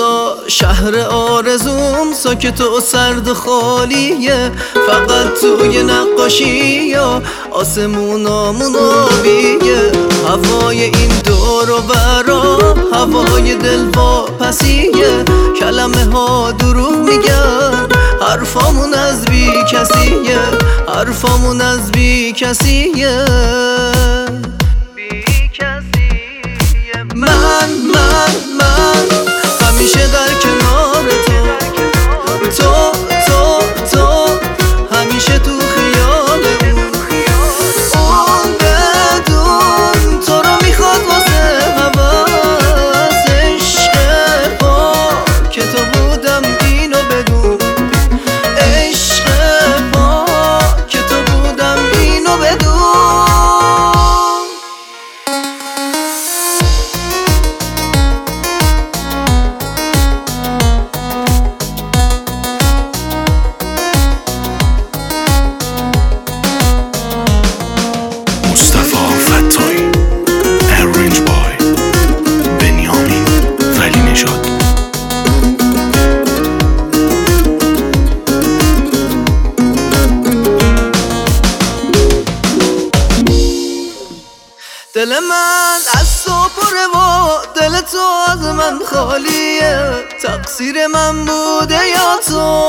اینجا شهر آرزوم ساکت و سرد خالیه، فقط توی نقاشی یا آسمونامون آبیه. هوای این دور و برا هوای دلواپسیه، کلمه ها دروغ میگن، حرفامون از بی کسیه، حرفامون از بی کسیه. من همیشه در کنار تو همیشه تو خیالم. اون بدون تو رو میخواد واسه حواس، عشق با که تو بودم اینو بدون، عشق با که تو بودم اینو بدون. دل من از تو پره و دل تو از من خالیه، تقصیر من بوده یا تو؟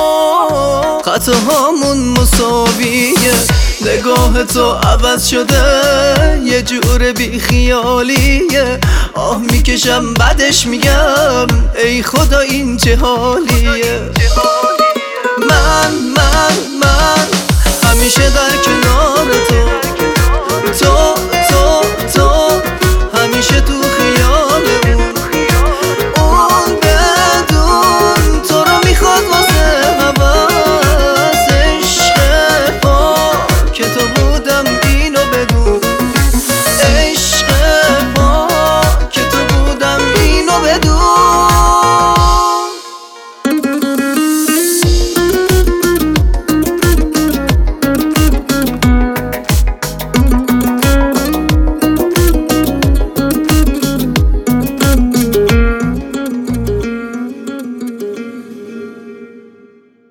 خطاهامون مساویه، نگاه تو عوض شده یه جور بی خیالیه. آه میکشم بعدش میگم ای خدا این چه حالیه. من همیشه در کنار تو همیشه تو